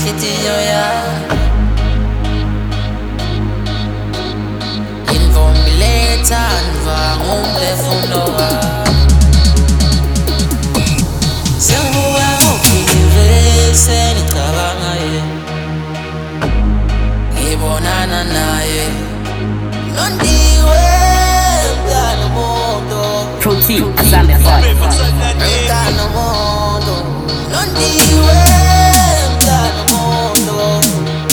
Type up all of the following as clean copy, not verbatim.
inhliziyo yami invumbi lethandwa ngumphefumulo wami sengibuka kuphile senicabanga yena ngibonana naye Londiwe mntana moto Protein, Asante Boy. mntana moto Londiwe mntana moto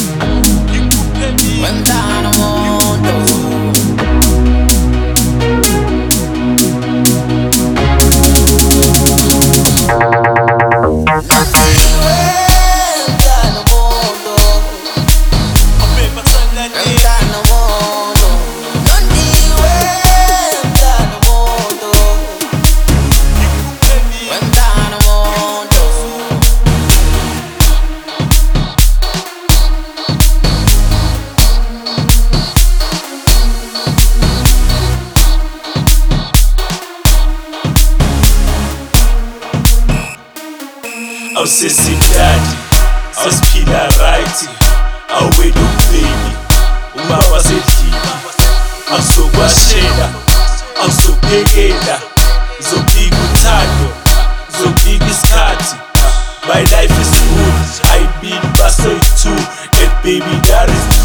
mntana moto Londiwe mntana moto mntana moto Londiwe mntana moto mntana moto awusesidadi awusiphila right awuwena ukubeni uma wasedlini awusokwashela awusophekela zobika uthando zobika isikhathi my life is good I mean baso is two and baby that is